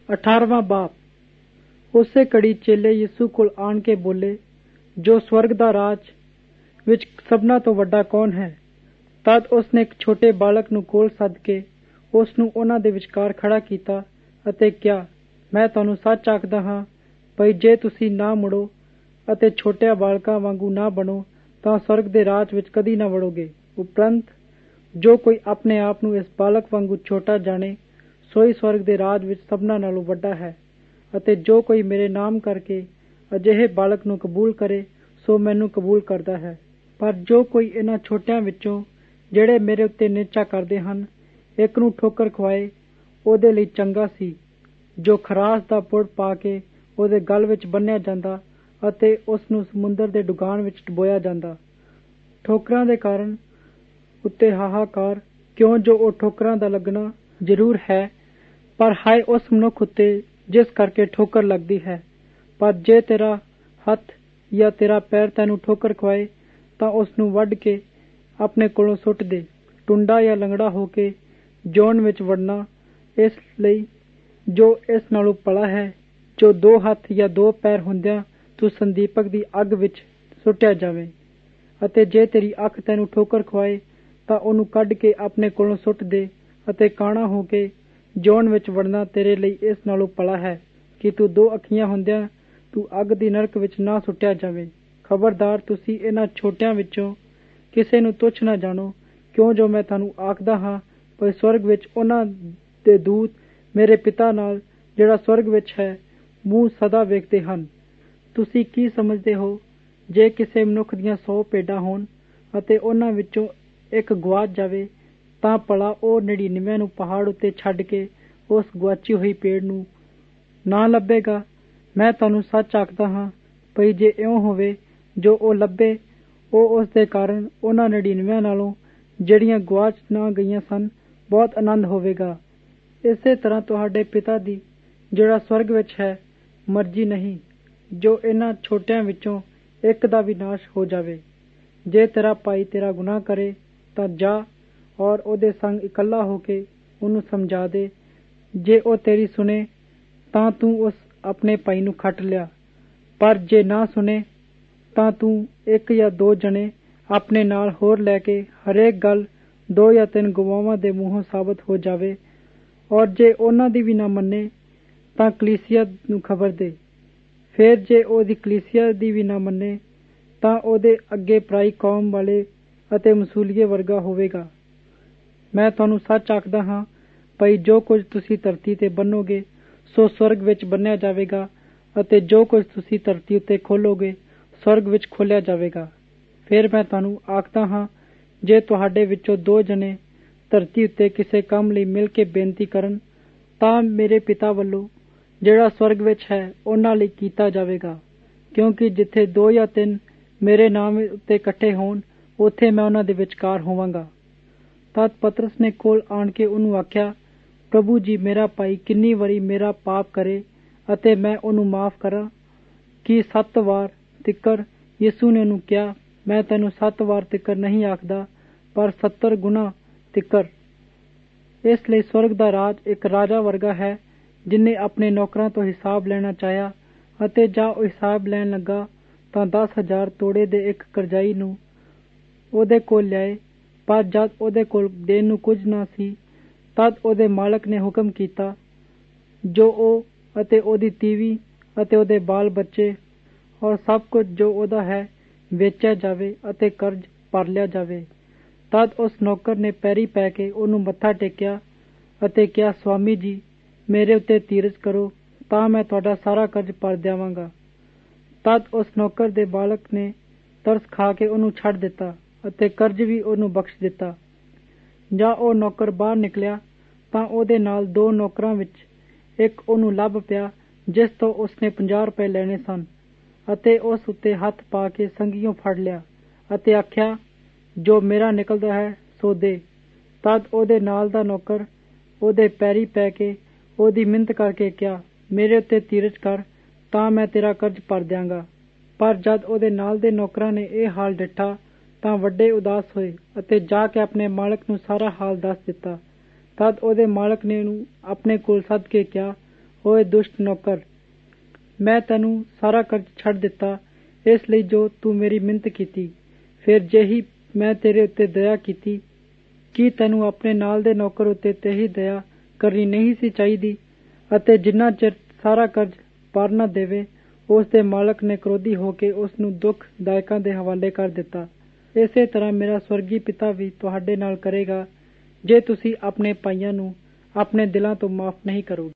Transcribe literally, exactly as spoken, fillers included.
अठारहवां बाप। उसे घड़ी चेले यीशु कोल आण के बोले, जो स्वर्ग दा राज विच सबना तो वड्डा कौन है? तद उसने एक छोटे बालक नूं कोल सद के उस नूं उन्हां दे विचकार खड़ा कीता ਅਤੇ ਕਿਹਾ, मैं तुहानूं सच आखदा हां भई जे तुसीं ना मुड़ो ਅਤੇ ਛੋਟਿਆਂ ਬਾਲਕਾਂ ਵਾਂਗੂ ਨਾ ਬਣੋ ਤਾਂ स्वर्ग ਦੇ ਰਾਜ ਵਿੱਚ ਕਦੀ ਨਾ ਵੜੋਗੇ। ਉਪਰੰਤ ਜੋ ਕੋਈ ਆਪਣੇ ਆਪ ਨੂੰ ਇਸ ਬਾਲਕ ਵਾਂਗੂ ਛੋਟਾ ਜਾਣੇ, ਸੋਈ स्वर्ग ਦੇ ਰਾਜ ਵਿੱਚ ਸਭਨਾਂ ਨਾਲੋਂ ਵੱਡਾ ਹੈ। ਅਤੇ ਜੋ ਕੋਈ ਮੇਰੇ ਨਾਮ ਕਰਕੇ ਅਜਿਹੇ ਬਾਲਕ ਨੂੰ ਕਬੂਲ ਕਰੇ, ਸੋ ਮੈਨੂੰ ਕਬੂਲ ਕਰਦਾ ਹੈ। ਪਰ ਜੋ ਕੋਈ ਇਹਨਾਂ ਛੋਟਿਆਂ ਵਿੱਚੋਂ ਜਿਹੜੇ ਮੇਰੇ ਉੱਤੇ ਨਿਹਚਾ ਕਰਦੇ ਹਨ, ਇੱਕ ਨੂੰ ਠੋਕਰ ਖਵਾਏ, ਉਹਦੇ ਲਈ ਚੰਗਾ ਸੀ ਜੋ ਖਰਾਸ ਦਾ ਪੁੜ ਪਾ ਕੇ ਉਹਦੇ ਗਲ ਵਿੱਚ ਬੰਨ੍ਹਿਆ ਜਾਂਦਾ ਅਤੇ ਉਸ ਨੂੰ ਸਮੁੰਦਰ ਦੇ ਡੁਗਾਨ ਵਿੱਚ ਡੁਬੋਇਆ ਜਾਂਦਾ। ਠੋਕਰਾਂ ਦੇ ਕਾਰਨ ਉੱਤੇ ਹਾਹਾਕਾਰ, ਕਿਉਂ ਜੋ ਉਹ ਠੋਕਰਾਂ ਦਾ ਲੱਗਣਾ ਜ਼ਰੂਰ ਹੈ, ਪਰ ਹਾਏ ਉਸ ਮਨੁੱਖ ਉੱਤੇ ਜਿਸ ਕਰਕੇ ਠੋਕਰ ਲੱਗਦੀ ਹੈ। ਪਰ ਜੇ ਤੇਰਾ ਹੱਥ ਜਾਂ ਤੇਰਾ ਪੈਰ ਤੈਨੂੰ ਠੋਕਰ ਖਵਾਏ ਤਾਂ ਉਸ ਨੂੰ ਵੱਢ ਕੇ ਆਪਣੇ ਕੋਲੋਂ ਸੁੱਟ ਦੇ। ਟੁੰਡਾ ਜਾਂ ਲੰਗੜਾ ਹੋ ਕੇ ਜੌਨ ਵਿੱਚ ਵੜਨਾ ਇਸ ਲਈ ਜੋ ਇਸ ਨਾਲੋਂ ਭਲਾ ਹੈ ਜੋ ਦੋ ਹੱਥ ਜਾਂ ਦੋ ਪੈਰ ਹੁੰਦਿਆਂ ਤੂੰ ਸੰਦੀਪਕ ਦੀ ਅੱਗ ਵਿੱਚ ਸੁੱਟਿਆ ਜਾਵੇਂ। ਅਤੇ ਜੇ ਤੇਰੀ ਅੱਖ ਤੈਨੂੰ ਠੋਕਰ ਖਵਾਏ ਤਾਂ ਉਹਨੂੰ ਕੱਢ ਕੇ ਆਪਣੇ ਕੋਲੋਂ ਸੁੱਟ ਦੇ। ਅਤੇ ਕਾਣਾ ਹੋ ਕੇ ਜੌਨ ਵਿੱਚ ਵੜਨਾ ਤੇਰੇ ਲਈ ਇਸ ਨਾਲੋਂ ਭਲਾ ਹੈ ਕਿ ਤੂੰ ਦੋ ਅੱਖੀਆਂ ਹੁੰਦਿਆਂ ਤੂੰ ਅੱਗ ਦੀ ਨਰਕ ਵਿੱਚ ਨਾ ਸੁੱਟਿਆ ਜਾਵੇਂ। ਖਬਰਦਾਰ, ਤੁਸੀਂ ਇਹਨਾਂ ਛੋਟਿਆਂ ਵਿੱਚੋਂ ਕਿਸੇ ਨੂੰ ਤੁੱਛ ਨਾ ਜਾਣੋ, ਕਿਉਂ ਜੋ ਮੈਂ ਤੁਹਾਨੂੰ ਆਖਦਾ ਹਾਂ ਪਰ ਸਵਰਗ ਵਿੱਚ ਉਹਨਾਂ ਦੇ ਦੂਤ ਮੇਰੇ ਪਿਤਾ ਨਾਲ ਜਿਹੜਾ ਸਵਰਗ ਵਿੱਚ ਹੈ ਮੂੰਹ ਸਦਾ ਵੇਖਦੇ ਹਨ। ਤੁਸੀਂ ਕੀ ਸਮਝਦੇ ਹੋ? ਜੇ ਕਿਸੇ ਮਨੁੱਖ ਦੀਆਂ ਸੌ ਭੇਡਾਂ ਹੋਣ ਅਤੇ ਉਹਨਾਂ ਵਿੱਚੋਂ ਇੱਕ ਗੁਆਚ ਜਾਵੇ ਤਾਂ ਭਲਾ ਉਹ ਨੜਿਨਵੇਂ ਨੂੰ ਪਹਾੜ ਉੱਤੇ ਛੱਡ ਕੇ ਉਸ ਗੁਆਚੀ ਹੋਈ ਭੇਡ ਨੂੰ ਨਾ ਲੱਭੇਗਾ? ਮੈਂ ਤੁਹਾਨੂੰ ਸੱਚ ਆਖਦਾ ਹਾਂ ਭਈ ਜੇ ਇਉਂ ਹੋਵੇ ਜੋ ਉਹ ਲੱਭੇ, ਉਹ ਉਸ ਦੇ ਕਾਰਨ ਉਹਨਾਂ ਨੜਿਨਵਿਆਂ ਨਾਲੋਂ ਜਿਹੜੀਆਂ ਗੁਆਚ ਨਾ ਗਈਆਂ ਸਨ ਬਹੁਤ ਆਨੰਦ ਹੋਵੇਗਾ। ਇਸੇ ਤਰ੍ਹਾਂ ਤੁਹਾਡੇ ਪਿਤਾ ਦੀ ਜਿਹੜਾ ਸਵਰਗ ਵਿੱਚ ਹੈ ਮਰਜ਼ੀ ਨਹੀਂ ਜੋ ਇਹਨਾਂ ਛੋਟਿਆਂ ਵਿੱਚੋਂ ਇੱਕ ਦਾ ਵੀ ਨਾਸ਼ ਹੋ ਜਾਵੇ। ਜੇ ਤੇਰਾ ਭਾਈ ਤੇਰਾ ਗੁਨਾਹ ਕਰੇ ਤਾਂ ਜਾ ਔਰ ਉਹਦੇ ਸੰਗ ਇਕੱਲਾ ਹੋ ਕੇ ਉਹਨੂੰ ਸਮਝਾ ਦੇ। ਜੇ ਉਹ ਤੇਰੀ ਸੁਣੇ ਤਾਂ ਤੂੰ ਉਸ ਆਪਣੇ ਭਾਈ ਨੂੰ ਖੱਟ ਲਿਆ, ਪਰ ਜੇ ਨਾ ਸੁਣੇ ਤਾਂ ਤੂੰ ਇੱਕ ਜਾਂ ਦੋ ਜਣੇ ਆਪਣੇ ਨਾਲ ਹੋਰ ਲੈ ਕੇ ਹਰੇਕ ਗੱਲ ਦੋ ਜਾਂ ਤਿੰਨ ਗਵਾਹਾਂ ਦੇ ਮੂੰਹੋਂ ਸਾਬਤ ਹੋ ਜਾਵੇ। ਔਰ ਜੇ ਉਹਨਾਂ ਦੀ ਵੀ ਨਾ ਮੰਨੇ ਤਾਂ ਕਲੀਸਿਆ ਨੂੰ ਖਬਰ ਦੇ। ਫਿਰ ਜੇ ਉਹਦੀ ਕਲੀਸਿਆ ਦੀ ਵੀ ਨਾ ਮੰਨੇ ਤਾਂ ਉਹਦੇ ਅੱਗੇ ਪਰਾਈ ਕੌਮ ਵਾਲੇ ਅਤੇ ਮਸੂਲੀਏ ਵਰਗਾ ਹੋਵੇਗਾ। ਮੈਂ ਤੁਹਾਨੂੰ ਸੱਚ ਆਖਦਾ ਹਾਂ ਭਈ ਜੋ ਕੁਝ ਤੁਸੀਂ ਧਰਤੀ ਤੇ ਬੰਨੋਗੇ ਸੋ ਸਵਰਗ ਵਿੱਚ ਬੰਨਿਆ ਜਾਵੇਗਾ, ਅਤੇ ਜੋ ਕੁਝ ਤੁਸੀਂ ਧਰਤੀ ਉੱਤੇ ਖੋਲੋਗੇ ਸਵਰਗ ਵਿੱਚ ਖੋਲਿਆ ਜਾਵੇਗਾ। ਫਿਰ ਮੈਂ ਤੁਹਾਨੂੰ ਆਖਦਾ ਹਾਂ, ਜੇ ਤੁਹਾਡੇ ਵਿੱਚੋਂ ਦੋ ਜਣੇ ਧਰਤੀ ਉੱਤੇ ਕਿਸੇ ਕੰਮ ਲਈ ਮਿਲ ਕੇ ਬੇਨਤੀ ਕਰਨ ਤਾਂ ਮੇਰੇ ਪਿਤਾ ਵੱਲੋਂ ਜਿਹੜਾ ਸਵਰਗ ਵਿੱਚ ਹੈ ਉਹਨਾਂ ਲਈ ਕੀਤਾ ਜਾਵੇਗਾ। ਕਿਉਂਕਿ ਜਿੱਥੇ ਦੋ ਜਾਂ ਤਿੰਨ ਮੇਰੇ ਨਾਮ ਉੱਤੇ ਇਕੱਠੇ ਹੋਣ, ਉੱਥੇ ਮੈਂ ਉਹਨਾਂ ਦੇ ਵਿਚਕਾਰ ਹੋਵਾਂਗਾ। ਤਦ ਪਤਰਸ ਨੇ ਕੋਲ ਆਣ ਕੇ ਉਹਨੂੰ ਆਖਿਆ, ਪ੍ਰਭੂ ਜੀ, ਮੇਰਾ ਭਾਈ ਕਿੰਨੀ ਵਾਰੀ ਮੇਰਾ ਪਾਪ ਕਰੇ ਅਤੇ ਮੈਂ ਉਹਨੂੰ ਮਾਫ਼ ਕਰਾਂ? ਕੀ ਸੱਤ ਵਾਰ ਤਿੱਕਰ? ਯਿਸੂ ਨੇ ਉਹਨੂੰ ਕਿਹਾ, ਮੈਂ ਤੈਨੂੰ ਸੱਤ ਵਾਰ ਤਿੱਕਰ ਨਹੀਂ ਆਖਦਾ, ਪਰ ਸੱਤਰ ਗੁਣਾ ਤਿੱਕਰ। ਇਸ ਲਈ ਸਵਰਗ ਦਾ ਰਾਜ ਇੱਕ ਰਾਜਾ ਵਰਗਾ ਹੈ ਜਿਹਨੇ ਆਪਣੇ ਨੌਕਰਾਂ ਤੋਂ ਹਿਸਾਬ ਲੈਣਾ ਚਾਹਿਆ, ਅਤੇ ਜਾਂ ਉਹ ਹਿਸਾਬ ਲੈਣ ਲੱਗਾ ਤਾਂ ਦਸ ਹਜ਼ਾਰ ਤੋੜੇ ਦੇ ਇੱਕ ਕਰਜ਼ਾਈ ਨੂੰ ਉਹਦੇ ਕੋਲ ਲਿਆਏ। ਪਰ ਜਦ ਉਹਦੇ ਕੋਲ ਦੇਣ ਨੂੰ ਕੁਝ ਨਾ ਸੀ, ਤਦ ਉਹਦੇ ਮਾਲਕ ਨੇ ਹੁਕਮ ਕੀਤਾ ਜੋ ਉਹ ਅਤੇ ਉਹਦੀ ਤੀਵੀਂ ਅਤੇ ਉਹਦੇ ਬਾਲ ਬੱਚੇ ਔਰ ਸਭ ਕੁਝ ਜੋ ਉਹਦਾ ਹੈ ਵੇਚਿਆ ਜਾਵੇ ਅਤੇ ਕਰਜ਼ ਭਰ ਲਿਆ ਜਾਵੇ। ਤਦ ਉਸ ਨੌਕਰ ਨੇ ਪੈਰੀ ਪੈ ਕੇ ਉਹਨੂੰ ਮੱਥਾ ਟੇਕਿਆ ਅਤੇ ਕਿਹਾ, ਸਵਾਮੀ ਜੀ, ਮੇਰੇ ਉੱਤੇ ਧੀਰਜ ਕਰੋ ਤਾਂ ਮੈਂ ਤੁਹਾਡਾ ਸਾਰਾ ਕਰਜ਼ ਭਰ ਦੇਵਾਂਗਾ। ਤਦ ਉਸ ਨੌਕਰ ਦੇ ਬਾਲਕ ਨੇ ਤਰਸ ਖਾ ਕੇ ਉਹਨੂੰ ਛੱਡ ਦਿੱਤਾ ਅਤੇ ਕਰਜ਼ ਵੀ ਉਹਨੂੰ ਬਖਸ਼ ਦਿੱਤਾ। ਜਾਂ ਉਹ ਨੌਕਰ ਬਾਹਰ ਨਿਕਲਿਆ ਤਾਂ ਉਹਦੇ ਨਾਲ ਦੋ ਨੌਕਰਾਂ ਵਿੱਚ ਇੱਕ ਉਹਨੂੰ ਲੱਭ ਪਿਆ ਜਿਸ ਤੋਂ ਉਸਨੇ ਪੰਜਾਹ ਰੁਪਏ ਲੈਣੇ ਸਨ, ਅਤੇ ਉਸ ਉੱਤੇ ਹੱਥ ਪਾ ਕੇ ਸੰਗੀਓਂ ਫੜ ਲਿਆ ਅਤੇ ਆਖਿਆ, ਜੋ ਮੇਰਾ ਨਿਕਲਦਾ ਹੈ ਸੋ ਦੇ। ਤਦ ਉਹਦੇ ਨਾਲ ਦਾ ਨੌਕਰ ਉਹਦੇ ਪੈਰੀ ਪੈ ਕੇ ਉਹਦੀ ਮਿੰਨਤ ਕਰਕੇ ਕਿਹਾ, ਮੇਰੇ ਉੱਤੇ ਧੀਰਜ ਕਰ ਤਾਂ ਮੈਂ ਤੇਰਾ ਕਰਜ਼ ਭਰ ਦਿਆਂਗਾ। ਪਰ ਜਦ ਉਹਦੇ ਨਾਲ ਦੇ ਨੌਕਰਾਂ ਨੇ ਇਹ ਹਾਲ ਡਿੱਠਾ ਤਾਂ ਵੱਡੇ ਉਦਾਸ ਹੋਏ ਅਤੇ ਜਾ ਕੇ ਆਪਣੇ ਮਾਲਕ ਨੂੰ ਸਾਰਾ ਹਾਲ ਦੱਸ ਦਿੱਤਾ। ਤਦ ਉਹਦੇ ਮਾਲਕ ਨੇ ਉਹਨੂੰ ਆਪਣੇ ਕੋਲ ਸੱਦ ਕੇ ਕਿਹਾ, ਓਏ ਦੁਸ਼ਟ ਨੌਕਰ, ਮੈਂ ਤੈਨੂੰ ਸਾਰਾ ਕਰਜ਼ ਛੱਡ ਦਿੱਤਾ, ਇਸ ਲਈ ਜੋ ਤੂੰ ਮੇਰੀ ਮਿੰਨਤ ਕੀਤੀ। ਫਿਰ ਜਿਹੀ ਮੈਂ ਤੇਰੇ ਉੱਤੇ ਦਇਆ ਕੀਤੀ, ਕੀ ਤੈਨੂੰ ਆਪਣੇ ਨਾਲ ਦੇ ਨੌਕਰ ਉੱਤੇ ਤੇਹੀ ਦਇਆ ਕਰਨੀ ਨਹੀਂ ਸੀ ਚਾਹੀਦੀ? ਅਤੇ ਜਿੰਨਾ ਚਿਰ ਸਾਰਾ ਕਰਜ਼ ਭਰ ਨਾ ਦੇਵੇ, ਉਸ ਦੇ ਮਾਲਕ ਨੇ ਕ੍ਰੋਧੀ ਹੋ ਕੇ ਉਸ ਨੂੰ ਦੁੱਖ ਦਾਇਕਾਂ ਦੇ ਹਵਾਲੇ ਕਰ ਦਿੱਤਾ। ਇਸੇ ਤਰ੍ਹਾਂ ਮੇਰਾ ਸਵਰਗੀ ਪਿਤਾ ਵੀ ਤੁਹਾਡੇ ਨਾਲ ਕਰੇਗਾ, ਜੇ ਤੁਸੀਂ ਆਪਣੇ ਭਾਈਆਂ ਨੂੰ ਆਪਣੇ ਦਿਲਾਂ ਤੋਂ ਮਾਫ਼ ਨਹੀਂ ਕਰੋਗੇ।